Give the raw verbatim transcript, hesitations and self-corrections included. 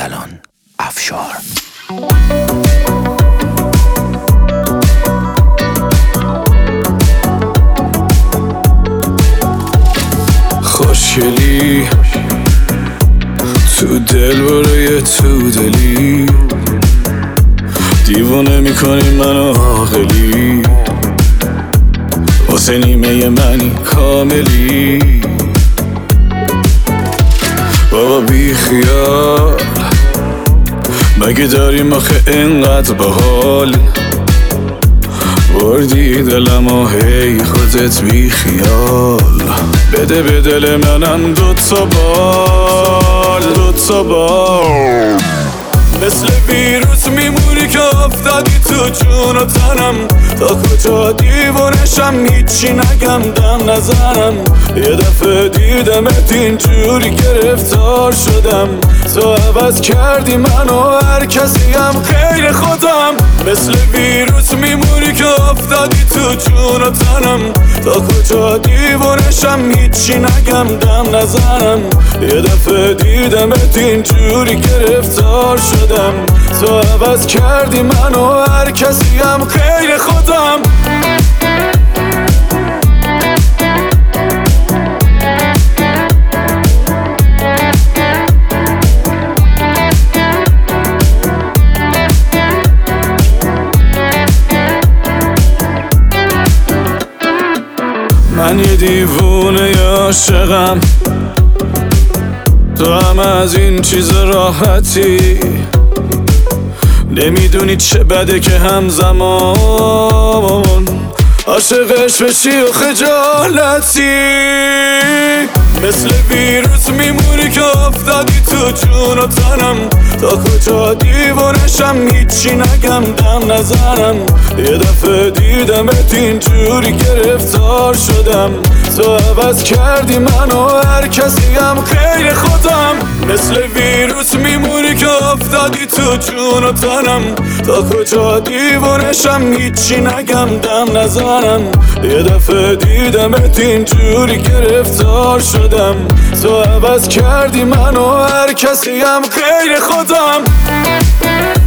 ارسلان افشار. خوشگلی تو دل برای تو دلی، دیوونه میکنی منو عاقلی، واسه نیمه منی کاملی. بابا بی خیال، مگه داریم آخه اینقدر باحال؟ بردی دلم و هی خودت بی خیال. بده به دل منم دوتا بال، دوتا بال. مثل ویروس میمونی که افتادی تو جون و تنم، تا کجا دیوونشم هیچی نگم دم نزنم. یه دفعه دیدمت اینجوری گرفتار شدم، تو عوض کردی منو هر کسی هم غیر خودم. مثل ویروس میمونی که افتادی تو جون و تنم، تا کجا دیوونشم هیچی نگم دم نزنم. یه دفعه دیدمت اینجوری گرفتار شدم، تو عوض کردی منو هر کسی هم غیر خودم. من یه دیوونه عاشقم، تو هم از این چیز راحتی نمیدونی چه بده که همزمان عاشقش بشی و خجالتی. مثل ویروس میمونی که افتادی تو جون و تنم، تا کجا دیوونشم هیچی نگم دم نزنم. یه دفعه دیدمت اینجوری گرفتار شدم، تو عوض کردی منو هر کسی هم غیر خودم. مثل ویروس میمونی که افتادی تو جون و تنم، تا کجا دیوونشم هیچی نگم دم نزنم. یه دفعه دیدمت اینجوری گرفتار شدم، تو عوض کردی منو هر کسی هم غیر خودم.